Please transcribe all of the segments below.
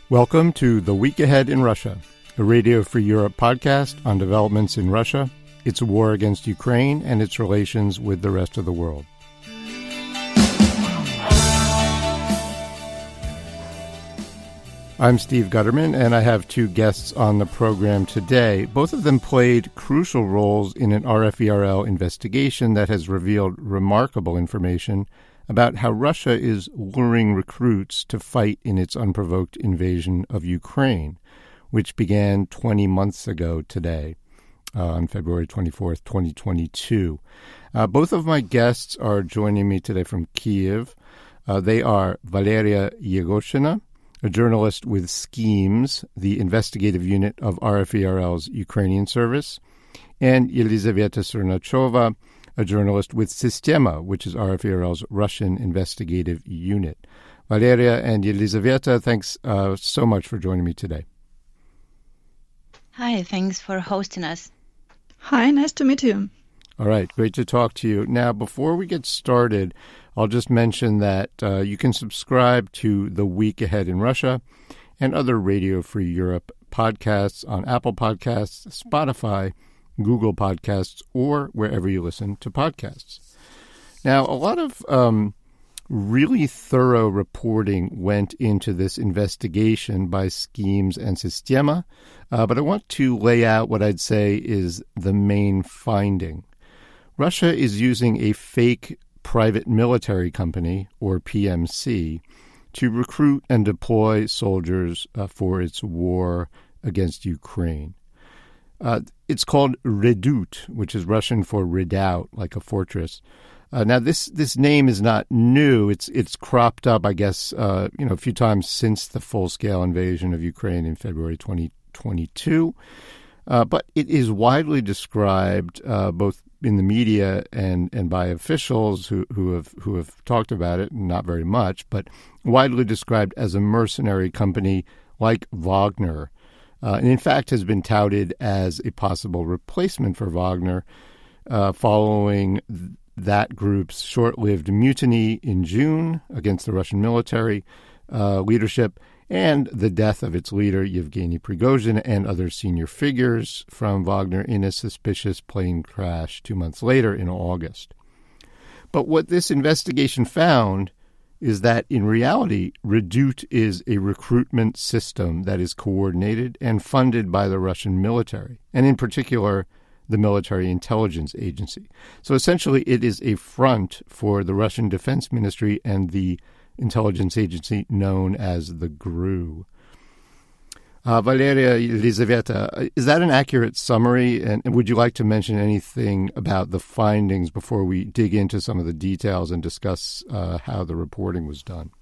Welcome to The Week Ahead in Russia, a Radio Free Europe podcast on developments in Russia, its war against Ukraine, and its relations with the rest of the world. I'm Steve Gutterman, and I have two guests on the program today. Both of them played crucial roles in an RFERL investigation that has revealed remarkable information about how Russia is luring recruits to fight in its unprovoked invasion of Ukraine, which began 20 months ago today, on February 24th, 2022. Both of my guests are joining me today from Kyiv. They are Valeria Yegoshina, a journalist with Schemes, the investigative unit of RFERL's Ukrainian service, and Yelizaveta Surnachova, a journalist with Sistema, which is RFERL's Russian investigative unit. Valeria and Yelizaveta, thanks so much for joining me today. Hi, thanks for hosting us. Hi, nice to meet you. All right, great to talk to you. Now, before we get started, I'll just mention that you can subscribe to The Week Ahead in Russia and other Radio Free Europe podcasts on Apple Podcasts, Spotify, Google Podcasts, or wherever you listen to podcasts. Now, a lot of really thorough reporting went into this investigation by Schemes and Sistema, but I want to lay out what I'd say is the main finding. Russia is using a fake private military company, or PMC, to recruit and deploy soldiers for its war against Ukraine. It's called Redut, which is Russian for redoubt, like a fortress. Now, this name is not new. It's cropped up, I guess, a few times since the full-scale invasion of Ukraine in February 2022. But it is widely described, both in the media and by officials who have talked about it, not very much, but widely described as a mercenary company like Wagner. And in fact has been touted as a possible replacement for Wagner following that group's short-lived mutiny in June against the Russian military leadership and the death of its leader, Yevgeny Prigozhin, and other senior figures from Wagner in a suspicious plane crash 2 months later in August. But what this investigation found is that in reality, Redut is a recruitment system that is coordinated and funded by the Russian military, and in particular, the Military Intelligence Agency. So essentially, it is a front for the Russian Defense Ministry and the intelligence agency known as the GRU. Valeria, Yelizaveta, is that an accurate summary? And would you like to mention anything about the findings before we dig into some of the details and discuss how the reporting was done?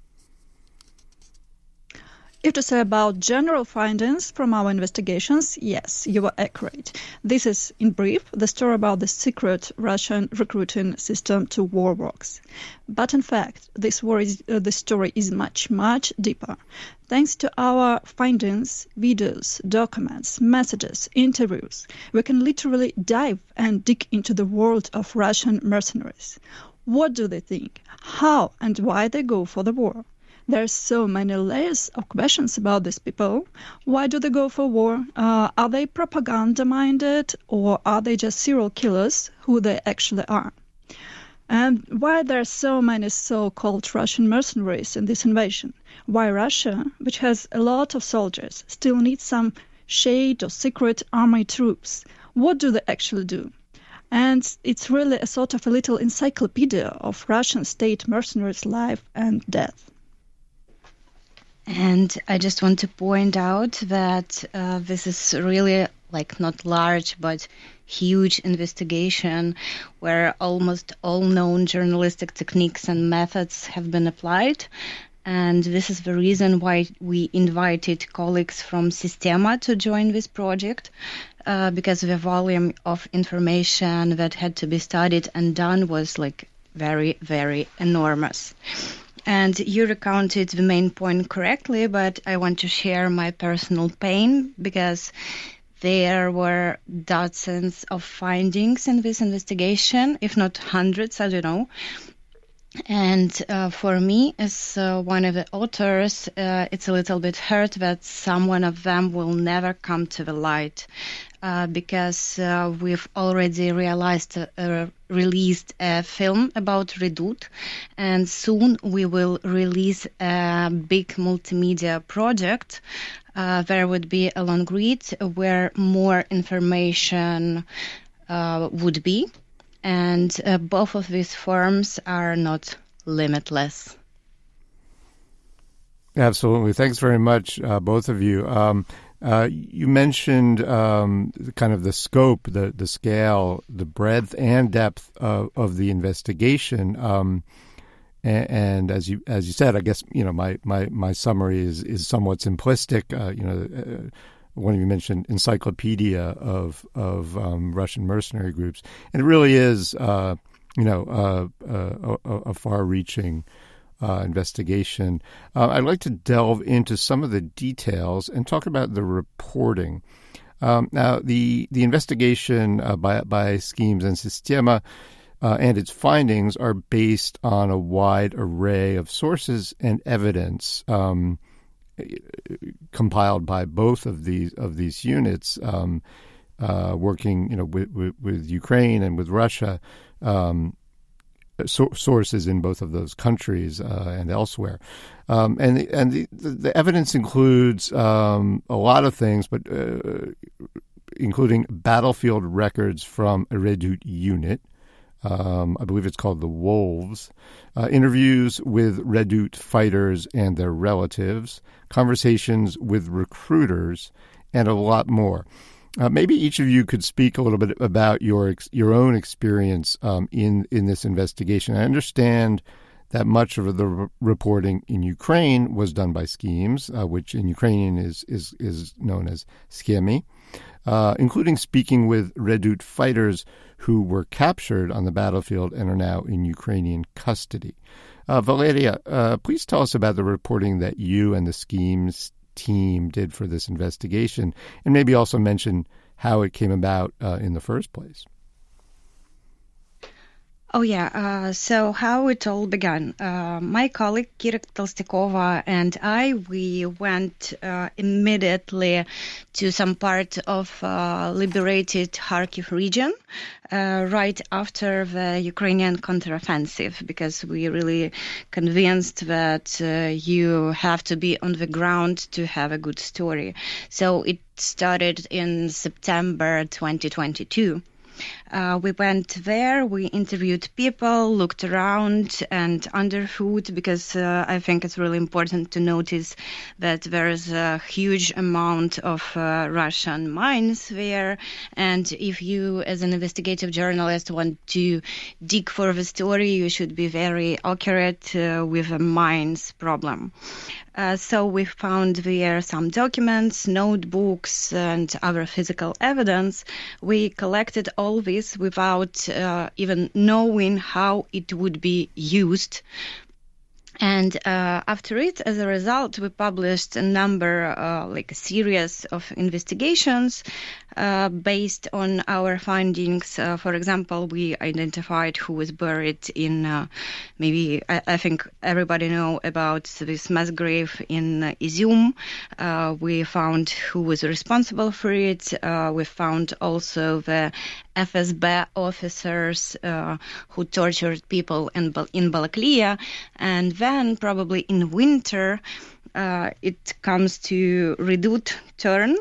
If to say about general findings from our investigations, yes, you are accurate. This is, in brief, the story about the secret Russian recruiting system to war works. But in fact, the story is much, much deeper. Thanks to our findings, videos, documents, messages, interviews, we can literally dive and dig into the world of Russian mercenaries. What do they think? How and why they go for the war? There are so many layers of questions about these people. Why do they go for war? Are they propaganda-minded, or are they just serial killers, who they actually are? And why there are so many so-called Russian mercenaries in this invasion? Why Russia, which has a lot of soldiers, still needs some shade or secret army troops? What do they actually do? And it's really a sort of a little encyclopedia of Russian state mercenaries' life and death. And I just want to point out that this is really not large, but huge investigation where almost all known journalistic techniques and methods have been applied. And this is the reason why we invited colleagues from Sistema to join this project, because the volume of information that had to be studied and done was very, very enormous. And you recounted the main point correctly, but I want to share my personal pain because there were dozens of findings in this investigation, if not hundreds, I don't know. And for me, as one of the authors, it's a little bit hurt that some one of them will never come to the light, because we've already released a film about Redut, and soon we will release a big multimedia project. There would be a long read where more information would be. And both of these forms are not limitless. Absolutely. Thanks very much, both of you. You mentioned kind of the scope, the scale, the breadth and depth of the investigation. And as you said, I guess, my summary is somewhat simplistic. One of you mentioned encyclopedia of Russian mercenary groups, and it really is, a far-reaching investigation. I'd like to delve into some of the details and talk about the reporting. Now, the investigation by Schemes and Systema and its findings are based on a wide array of sources and evidence compiled by both of these units, working with Ukraine and with Russia, sources in both of those countries and elsewhere, and the evidence includes a lot of things, but including battlefield records from a Redut unit. I believe it's called the Wolves, interviews with Redut fighters and their relatives, conversations with recruiters, and a lot more. Maybe each of you could speak a little bit about your own experience in this investigation. I understand that much of the reporting in Ukraine was done by Schemes, which in Ukrainian is known as Schemy, including speaking with Redut fighters who were captured on the battlefield and are now in Ukrainian custody. Valeria, please tell us about the reporting that you and the Schemes team did for this investigation, and maybe also mention how it came about in the first place. Oh, yeah. So how it all began. My colleague, Kira Tolstikova, and we went immediately to some part of liberated Kharkiv region right after the Ukrainian counteroffensive, because we really convinced that you have to be on the ground to have a good story. So it started in September 2022. We went there, we interviewed people, looked around and underfoot, because I think it's really important to notice that there is a huge amount of Russian mines there. And if you, as an investigative journalist, want to dig for the story, you should be very accurate with a mines problem. So we found there some documents, notebooks, and other physical evidence. We collected all this without even knowing how it would be used. And after it, as a result, we published a number, like a series of investigations based on our findings. For example, we identified who was buried in, maybe I think everybody know about this mass grave in Izium. We found who was responsible for it. We found also the FSB officers who tortured people in Balaklia. And then probably in winter, it comes to Redut turn.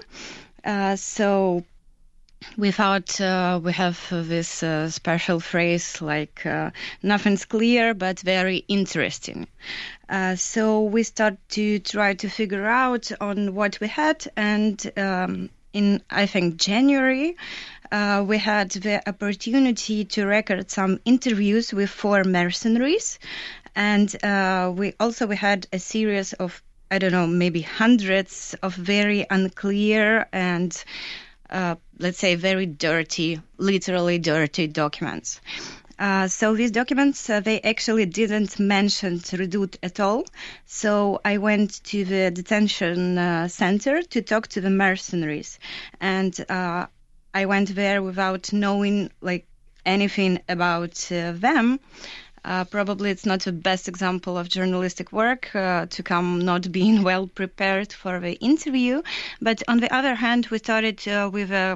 So we thought we have this special phrase like nothing's clear but very interesting. So we start to try to figure out on what we had, and in, I think, January, we had the opportunity to record some interviews with 4 mercenaries, and we had a series of, I don't know, maybe hundreds of very unclear and let's say very dirty, literally dirty documents. So these documents, they actually didn't mention Redut at all. So I went to the detention center to talk to the mercenaries. And I went there without knowing like anything about them. Probably it's not the best example of journalistic work to come not being well prepared for the interview. But on the other hand, we started with a,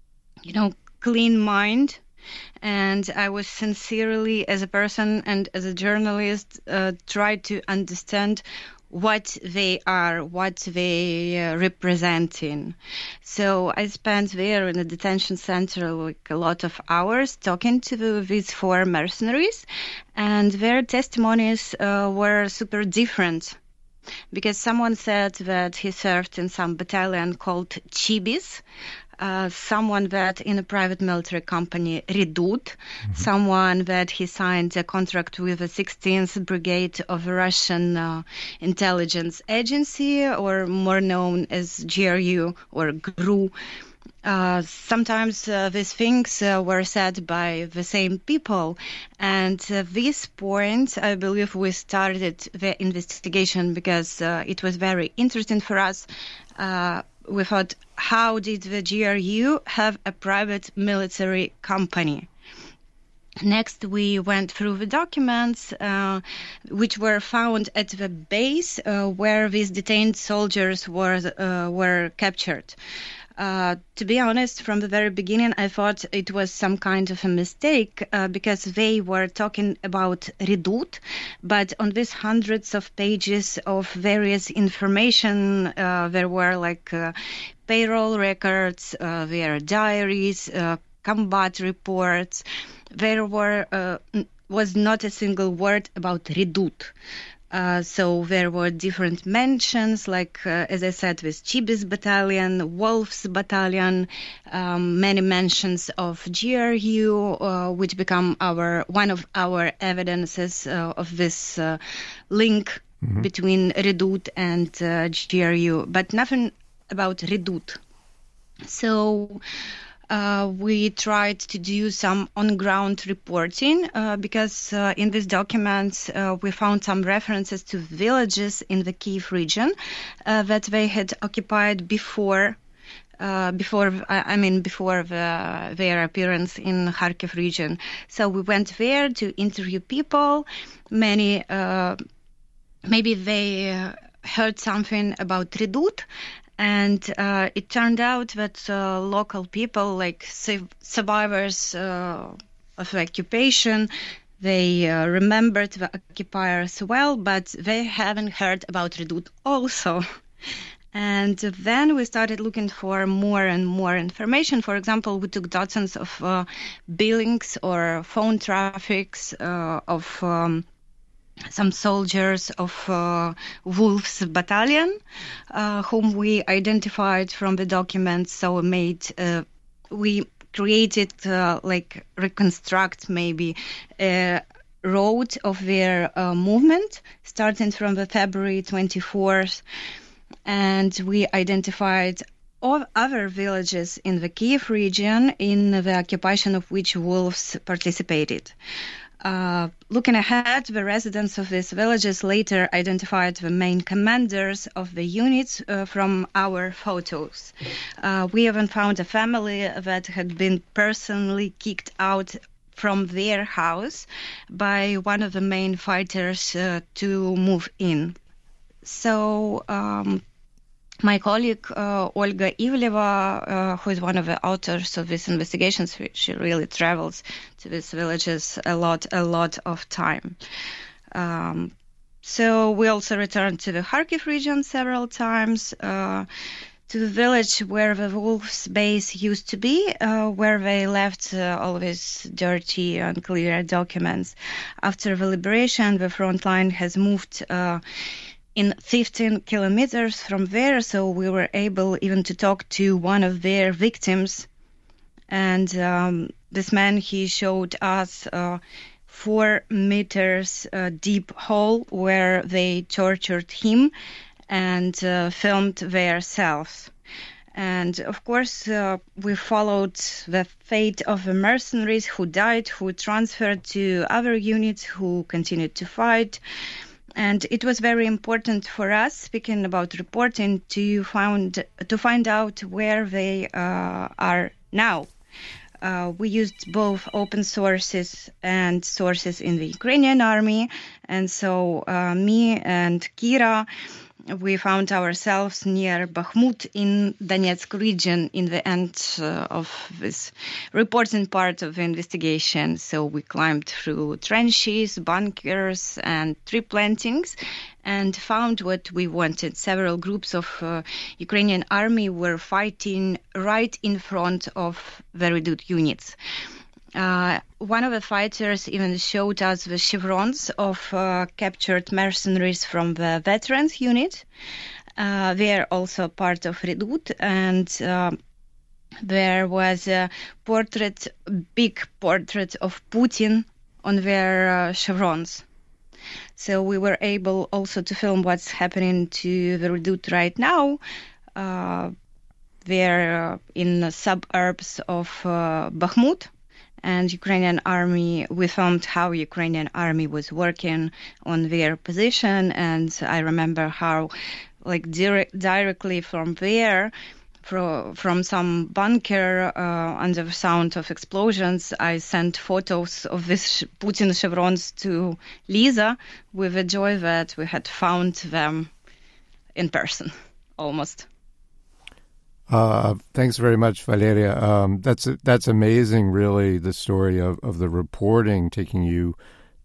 clean mind. And I was sincerely, as a person and as a journalist, tried to understand what they are, what they representing. So I spent there in the detention center like a lot of hours talking to these 4 mercenaries, and their testimonies were super different. Because someone said that he served in some battalion called Chibis, someone that in a private military company, Redut, someone that he signed a contract with the 16th Brigade of the Russian Intelligence Agency, or more known as GRU or GRU. Sometimes these things were said by the same people, and at this point I believe we started the investigation because it was very interesting for us. We thought, how did the GRU have a private military company? Next, we went through the documents which were found at the base where these detained soldiers were captured. To be honest, from the very beginning, I thought it was some kind of a mistake because they were talking about Redut, but on these hundreds of pages of various information, there were like payroll records, their diaries, combat reports. There was not a single word about Redut. So there were different mentions, like, as I said, with Chibis Battalion, Wolf's Battalion, many mentions of GRU, which become one of our evidences of this link between Redut and GRU, but nothing about Redut. So we tried to do some on-ground reporting because in these documents we found some references to villages in the Kyiv region that they had occupied before their appearance in Kharkiv region. So we went there to interview people. Many, maybe they heard something about Redut. And it turned out that local people, like survivors of the occupation, they remembered the occupiers well, but they haven't heard about Redut also. And then we started looking for more and more information. For example, we took dozens of billings or phone traffics of some soldiers of Wolf's Battalion, whom we identified from the documents. So we created, reconstruct maybe a road of their movement, starting from the February 24th. And we identified all other villages in the Kyiv region in the occupation of which Wolves participated. Looking ahead, the residents of these villages later identified the main commanders of the units from our photos. We even found a family that had been personally kicked out from their house by one of the main fighters to move in. So my colleague Olga Ivleva, who is one of the authors of these investigations, she really travels to these villages a lot of time. So we also returned to the Kharkiv region several times, to the village where the Wolves' base used to be, where they left all these dirty, unclear documents. After the liberation, the front line has moved in 15 kilometers from there, so we were able even to talk to one of their victims. And this man, he showed us 4 meters deep hole where they tortured him and filmed their cells. And of course, we followed the fate of the mercenaries who died, who transferred to other units, who continued to fight. And it was very important for us, speaking about reporting, to find out where they are now. We used both open sources and sources in the Ukrainian army. And so me and Kira, we found ourselves near Bakhmut in Donetsk region in the end of this reporting part of the investigation. So we climbed through trenches, bunkers, and tree plantings and found what we wanted. Several groups of Ukrainian army were fighting right in front of the Redut units. One of the fighters even showed us the chevrons of captured mercenaries from the veterans unit. They are also part of Redut, and there was a big portrait of Putin on their chevrons. So we were able also to film what's happening to the Redut right now. They're in the suburbs of Bakhmut. And Ukrainian army, we filmed how Ukrainian army was working on their position. And I remember how, like, directly from there, from some bunker under the sound of explosions, I sent photos of this Putin chevrons to Lisa with the joy that we had found them in person, almost. Thanks very much, Valeria. That's amazing, really, the story of the reporting taking you,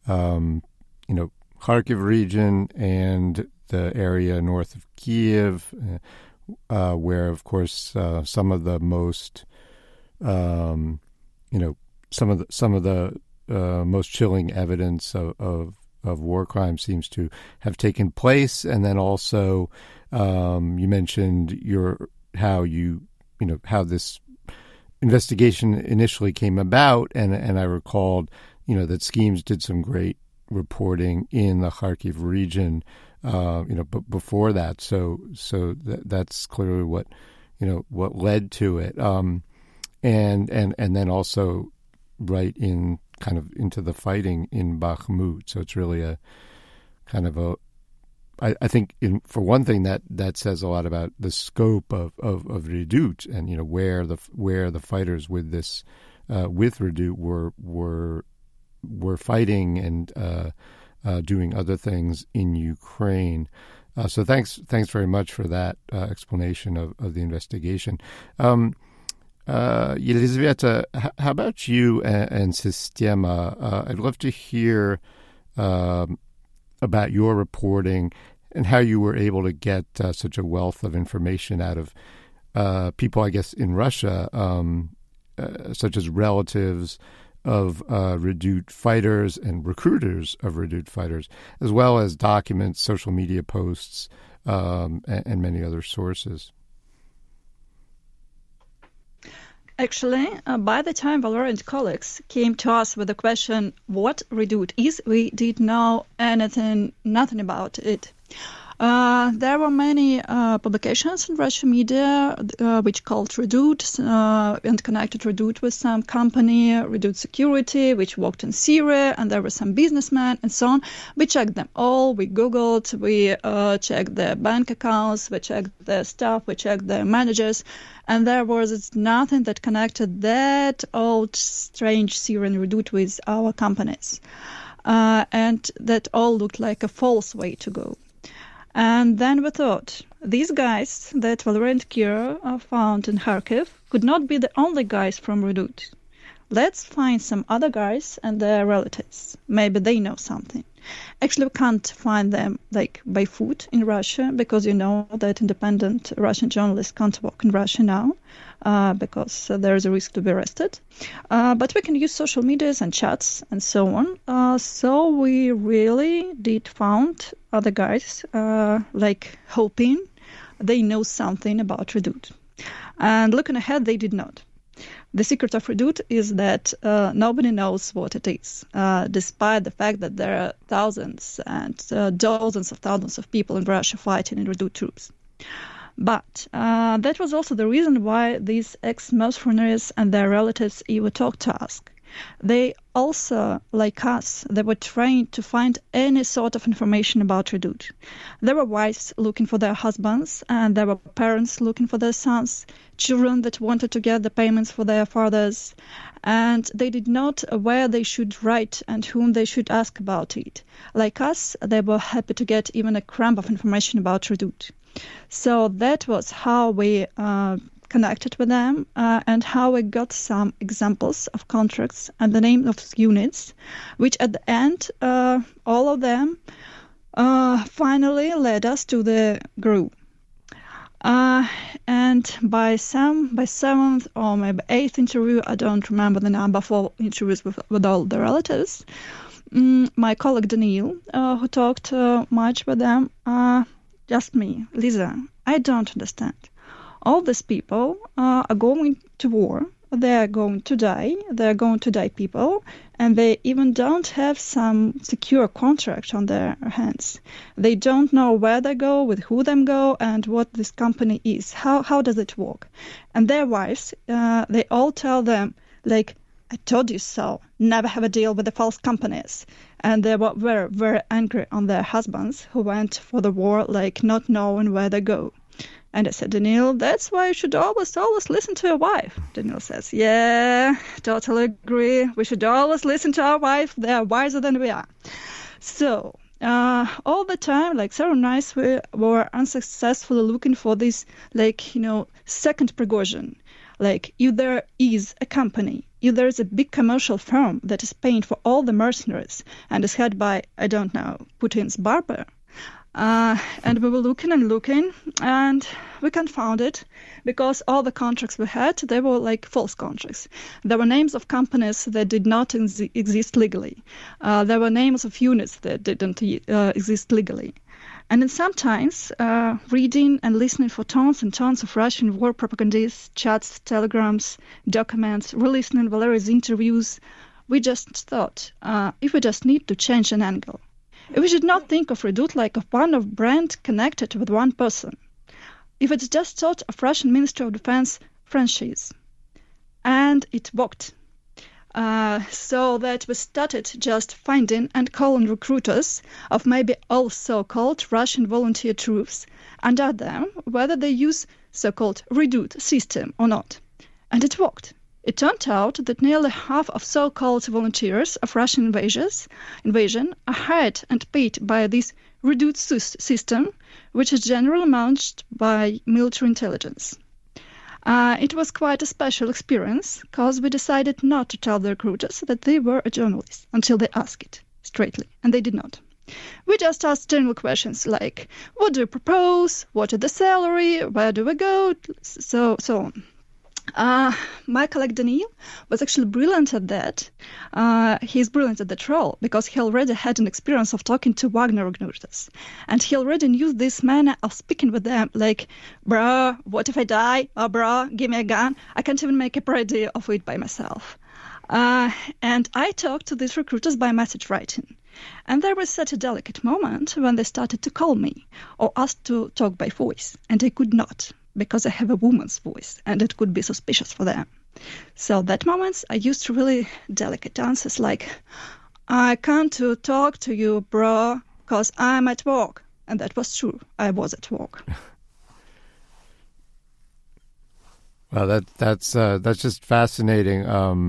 Kharkiv region and the area north of Kiev, where, of course, some of the most, some of the most chilling evidence of war crime seems to have taken place, and then also you mentioned how this investigation initially came about, and I recalled, that Schemes did some great reporting in the Kharkiv region, but before that, so that's clearly what led to it, and then also right in kind of into the fighting in Bakhmut. So it's really a kind of I think, for one thing, that says a lot about the scope of Redut, and where the fighters with Redut were fighting and doing other things in Ukraine. So thanks very much for that explanation of the investigation. Yelizaveta, how about you and Sistema? I'd love to hear about your reporting and how you were able to get such a wealth of information out of people, I guess, in Russia, such as relatives of Redut fighters and recruiters of Redut fighters, as well as documents, social media posts, and many other sources. Actually, by the time Valeria and colleagues came to us with the question, what Redut is, we did know nothing about it. There were many publications in Russian media which called Redut and connected Redut with some company, Redut Security, which worked in Syria, and there were some businessmen and so on. We checked them all. We Googled, we checked their bank accounts, we checked their staff, we checked their managers, and there was nothing that connected that old, strange Syrian Redut with our companies. And that all looked like a false way to go. And then we thought, these guys that Valeria and Kira found in Kharkiv could not be the only guys from Redut. Let's find some other guys and their relatives. Maybe they know something. Actually, we can't find them by foot in Russia, because you know that independent Russian journalists can't work in Russia now because there's a risk to be arrested. But we can use social medias and chats and so on. So we really did found other guys, hoping they know something about Redut. And looking ahead, they did not. The secret of Redut is that nobody knows what it is, despite the fact that there are thousands and dozens of thousands of people in Russia fighting in Redut troops. But that was also the reason why these ex-mercenaries and their relatives even talked to us. They also, like us, they were trained to find any sort of information about Redut. There were wives looking for their husbands, and there were parents looking for their sons, children that wanted to get the payments for their fathers, and they did not know where they should write and whom they should ask about it. Like us, they were happy to get even a crumb of information about Redut. So that was how we connected with them and how we got some examples of contracts and the name of units, which at the end, all of them finally led us to the GRU. And by seventh or maybe eighth interview, I don't remember the number for interviews with all the relatives, my colleague Daniil, who talked much with them, asked me, Lisa, I don't understand. All these people are going to war, they are going to die people, and they even don't have some secure contract on their hands. They don't know where they go, with who they go, and what this company is. How does it work? And their wives, they all tell them, like, I told you so, never have a deal with the false companies. And they were very, very angry on their husbands who went for the war, like not knowing where they go. And I said, Daniil, that's why you should always listen to your wife. Daniil says, yeah, totally agree. We should always listen to our wife. They are wiser than we are. So all the time, like several nights, we were unsuccessfully looking for this, second Prigozhin. Like, if there is a company, if there is a big commercial firm that is paying for all the mercenaries and is headed by, I don't know, Putin's barber, and we were looking, and we can't find it because all the contracts we had, they were like false contracts. There were names of companies that did not exist legally. There were names of units that didn't exist legally. And then sometimes reading and listening for tons and tons of Russian war propagandists, chats, telegrams, documents, re-listening Valeri's interviews, we just thought, if we just need to change an angle, if we should not think of Redut like one of brand connected with one person, if it's just sort of Russian Ministry of Defense franchise. And it worked. So that we started just finding and calling recruiters of maybe all so-called Russian volunteer troops and ask them whether they use so-called Redut system or not. And it worked. It turned out that nearly half of so-called volunteers of Russian invasion are hired and paid by this Redut system, which is generally managed by military intelligence. It was quite a special experience, because we decided not to tell the recruiters that they were a journalist until they asked it straightly, and they did not. We just asked general questions like, what do you propose, what is the salary, where do we go, so on. My colleague Daniil was actually brilliant at that. He's brilliant at that role because he already had an experience of talking to Wagner recruiters. And he already knew this manner of speaking with them, like, bro, what if I die? Oh, bro, give me a gun. I can't even make a parody of it by myself. And I talked to these recruiters by message writing. And there was such a delicate moment when they started to call me or asked to talk by voice, and I could not, because I have a woman's voice, and it could be suspicious for them. So that moment, I used really delicate answers like, I can't talk to you, bro, because I'm at work. And that was true. I was at work. Well, that's just fascinating.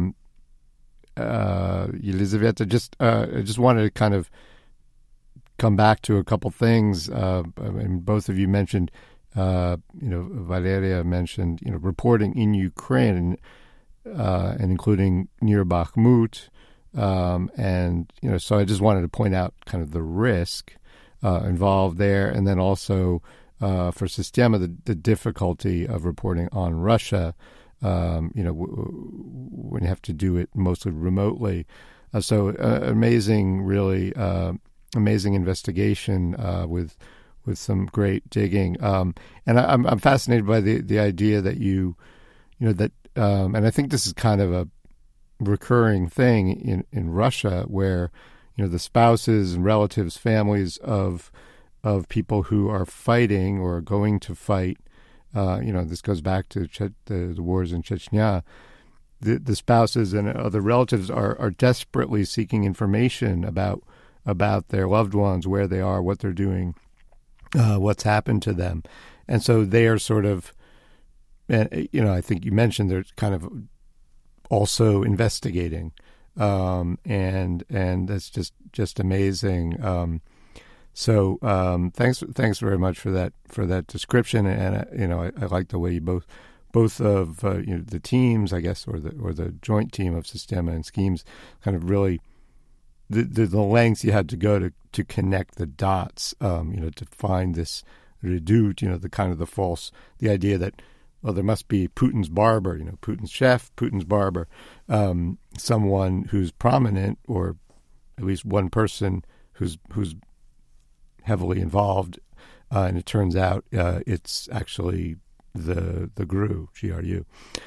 Elizaveta, I just wanted to kind of come back to a couple things. And both of you mentioned, Valeria mentioned, reporting in Ukraine, and including near Bakhmut. And, so I just wanted to point out kind of the risk involved there. And then also for Sistema, the difficulty of reporting on Russia, when you have to do it mostly remotely. So amazing, really amazing investigation with some great digging. And I'm fascinated by the idea that and I think this is kind of a recurring thing in Russia where, the spouses and relatives, families of people who are fighting or are going to fight, this goes back to the wars in Chechnya, the spouses and other relatives are desperately seeking information about their loved ones, where they are, what they're doing, what's happened to them. And so they are sort of, I think you mentioned they're kind of also investigating. And that's just amazing. So thanks very much for that description. And I like the way you both of the teams, I guess, or the joint team of Sistema and Schemes, kind of really the lengths you had to go to connect the dots, to find this redoute, the idea that, well, there must be Putin's barber, Putin's chef, Putin's barber, someone who's prominent, or at least one person who's heavily involved, and it turns out it's actually the GRU.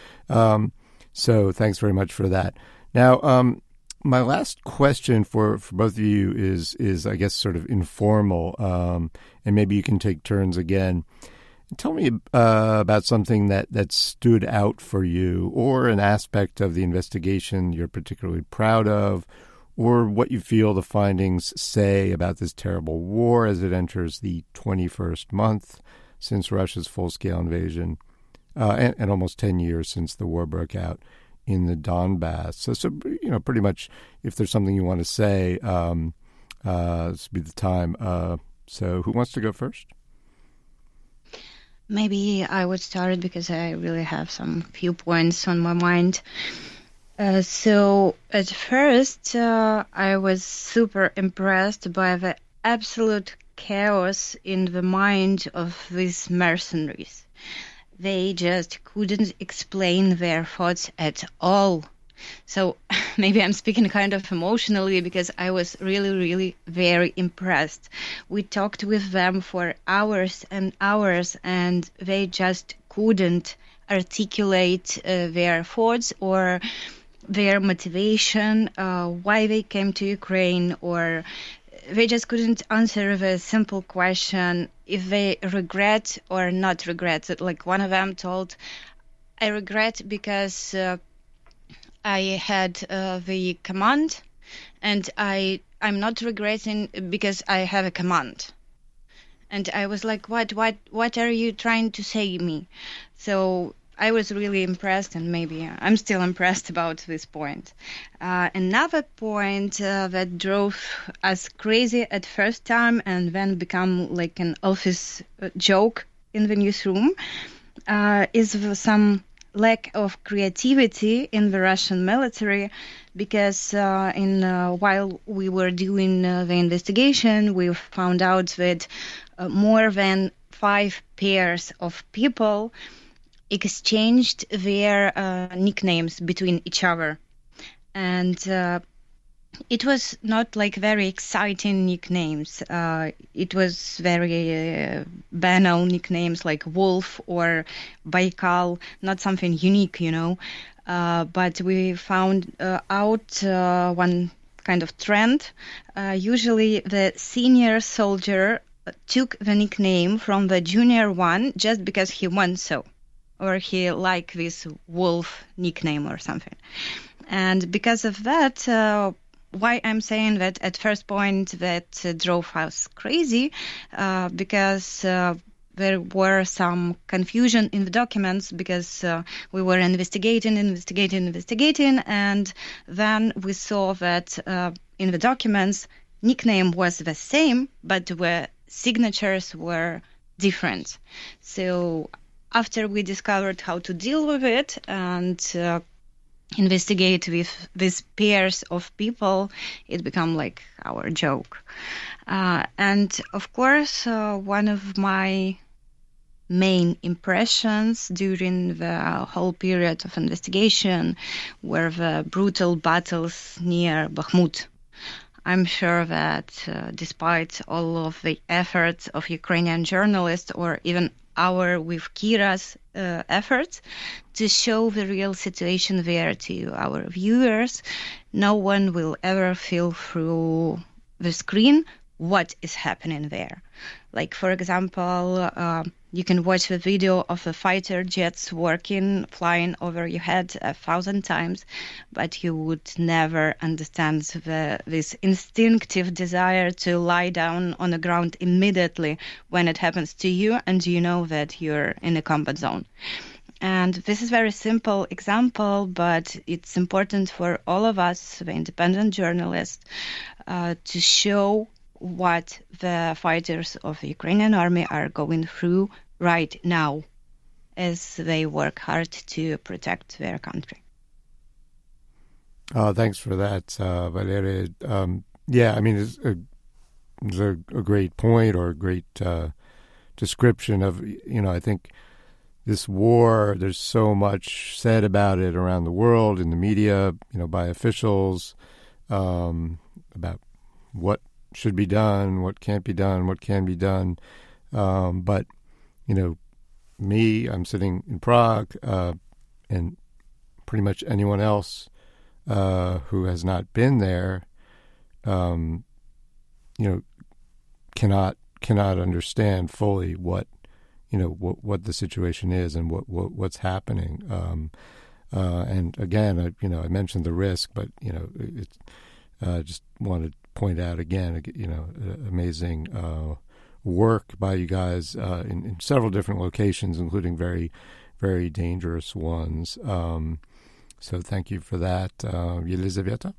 So thanks very much for that. Now, my last question for both of you is I guess sort of informal, and maybe you can take turns again. Tell me about something that stood out for you, or an aspect of the investigation you're particularly proud of, or what you feel the findings say about this terrible war as it enters the 21st month since Russia's full-scale invasion, and almost 10 years since the war broke out in the Donbass. So pretty much, if there's something you want to say, this would be the time. So who wants to go first? Maybe I would start because I really have some few points on my mind. So at first, I was super impressed by the absolute chaos in the mind of these mercenaries. They just couldn't explain their thoughts at all. So maybe I'm speaking kind of emotionally because I was really, really very impressed. We talked with them for hours and hours, and they just couldn't articulate their thoughts or their motivation, why they came to Ukraine, or they just couldn't answer the simple question if they regret or not regret. Like one of them told, I regret because I had the command, and I'm not regretting because I have a command. And I was like, what are you trying to say to me? So I was really impressed, and maybe I'm still impressed about this point. Another point that drove us crazy at first time and then become like an office joke in the newsroom is some lack of creativity in the Russian military, because while we were doing the investigation, we found out that more than 5 pairs of people exchanged their nicknames between each other. And it was not like very exciting nicknames. It was very banal nicknames like Wolf or Baikal, not something unique, But we found out one kind of trend. Usually the senior soldier took the nickname from the junior one just because he wants so, or he liked this Wolf nickname or something. And because of that, why I'm saying that at first point that drove us crazy, because there were some confusion in the documents, because we were investigating, and then we saw that in the documents, nickname was the same, but the signatures were different. So after we discovered how to deal with it and investigate with these pairs of people, it became like our joke. And of course, one of my main impressions during the whole period of investigation were the brutal battles near Bakhmut. I'm sure that despite all of the efforts of Ukrainian journalists, or even our with Kira's efforts to show the real situation there to our viewers, no one will ever feel through the screen what is happening there. Like, for example, you can watch the video of the fighter jets flying over your head 1,000 times, but you would never understand this instinctive desire to lie down on the ground immediately when it happens to you and you know that you're in a combat zone. And this is a very simple example, but it's important for all of us, the independent journalists, to show what the fighters of the Ukrainian army are going through right now as they work hard to protect their country. Thanks for that, Valeria. Yeah, I mean, it's a great point or a great description of, I think this war, there's so much said about it around the world in the media, by officials, about what should be done, what can't be done, what can be done. But, me, I'm sitting in Prague, and pretty much anyone else who has not been there, cannot understand fully what the situation is and what's happening. And again, I mentioned the risk, but it's just want to point out again, amazing work by you guys in several different locations, including very, very dangerous ones. So thank you for that, Yelizaveta.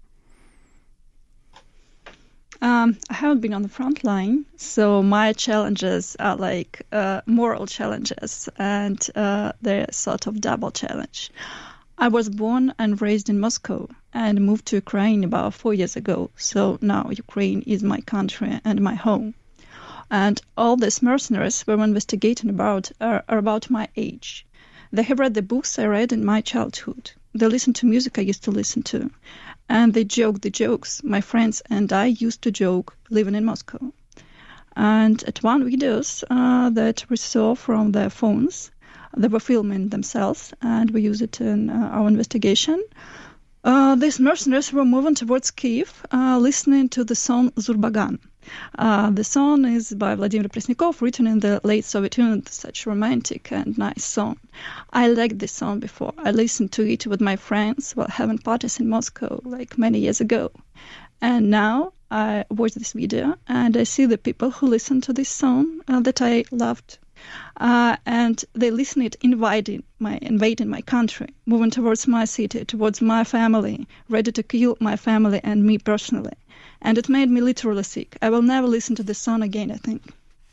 I haven't been on the front line, so my challenges are like moral challenges, and they're sort of double challenge. I was born and raised in Moscow and moved to Ukraine about 4 years ago, so now Ukraine is my country and my home. And all these mercenaries we're investigating about are about my age. They have read the books I read in my childhood. They listen to music I used to listen to. And they joke the jokes my friends and I used to joke living in Moscow. And at one videos that we saw from their phones, they were filming themselves, and we used it in our investigation. These mercenaries were moving towards Kiev, listening to the song Zurbagan. The song is by Vladimir Presnikov, written in the late Soviet Union, such romantic and nice song. I liked this song before. I listened to it with my friends while having parties in Moscow, like many years ago. And now I watch this video and I see the people who listen to this song that I loved. And they listen it invading my country, moving towards my city, towards my family, ready to kill my family and me personally. And it made me literally sick. I will never listen to this song again, I think.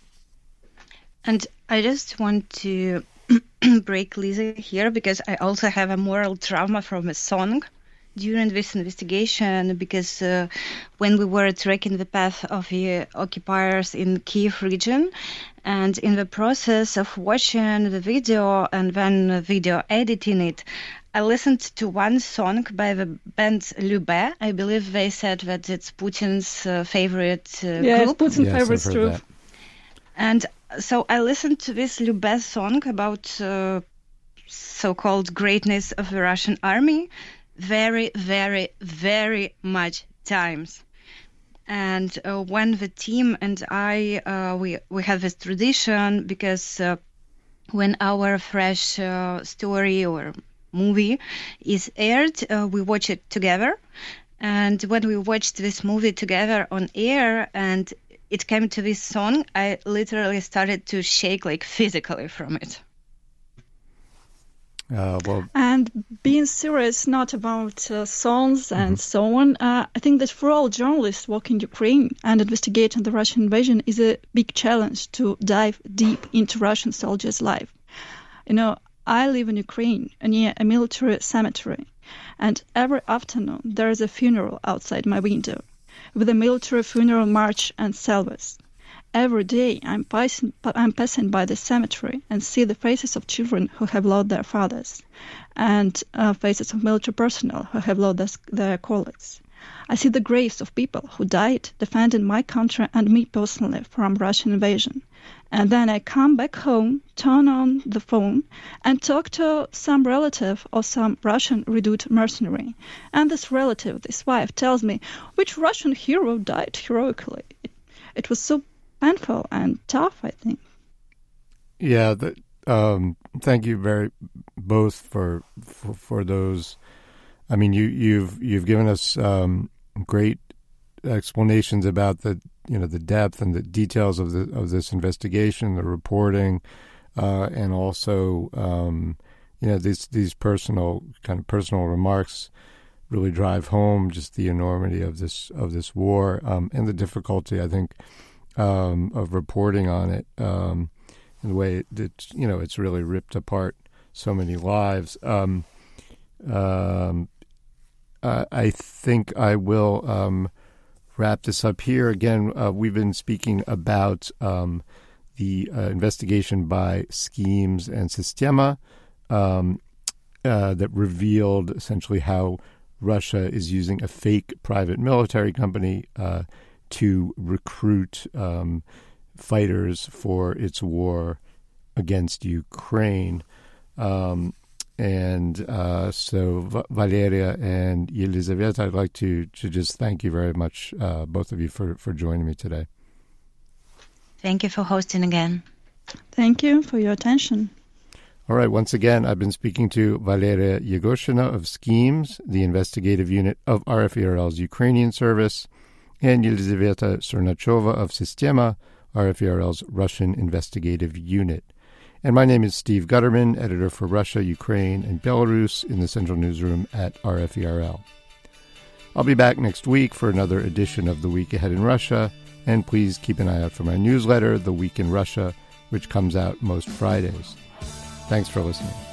And I just want to break Lisa here, because I also have a moral trauma from a song during this investigation, because when we were tracking the path of the occupiers in Kiev region, and in the process of watching the video and then video editing it, I listened to one song by the band Lyubę. I believe they said that it's Putin's favorite group. Yes, Putin's favorite group. That. And so I listened to this Lyubę song about so-called greatness of the Russian army very, very, very much times. And when the team and I, we have this tradition, because when our fresh story or movie is aired, we watch it together. And when we watched this movie together on air and it came to this song, I literally started to shake, like physically, from it. And being serious, not about songs and so on, I think that for all journalists working in Ukraine and investigating the Russian invasion is a big challenge to dive deep into Russian soldiers' life. I live in Ukraine near a military cemetery, and every afternoon there is a funeral outside my window, with a military funeral march and salvas. Every day I'm passing by the cemetery and see the faces of children who have lost their fathers, and faces of military personnel who have lost their colleagues. I see the graves of people who died defending my country and me personally from Russian invasion. And then I come back home, turn on the phone, and talk to some relative or some Russian redoute mercenary. And this relative, this wife, tells me which Russian hero died heroically. it was so painful and tough, I think. Yeah, thank you both for those. I mean, you've given us great explanations about the depth and the details of this investigation, the reporting, and also these personal remarks really drive home just the enormity of this war, and the difficulty, I think, of reporting on it, in the way it's really ripped apart so many lives. I think I will wrap this up here. Again, we've been speaking about the investigation by Schemes and Sistema that revealed essentially how Russia is using a fake private military company to recruit fighters for its war against Ukraine. So Valeria and Yelizaveta, I'd like to just thank you very much, both of you, for joining me today. Thank you for hosting again. Thank you for your attention. All right, once again, I've been speaking to Valeria Yegoshina of Schemes, the investigative unit of RFE/RL's Ukrainian service, and Yelizaveta Surnachova of Sistema, RFE/RL's Russian investigative unit. And my name is Steve Gutterman, editor for Russia, Ukraine, and Belarus in the Central Newsroom at RFE/RL. I'll be back next week for another edition of The Week Ahead in Russia, and please keep an eye out for my newsletter, The Week in Russia, which comes out most Fridays. Thanks for listening.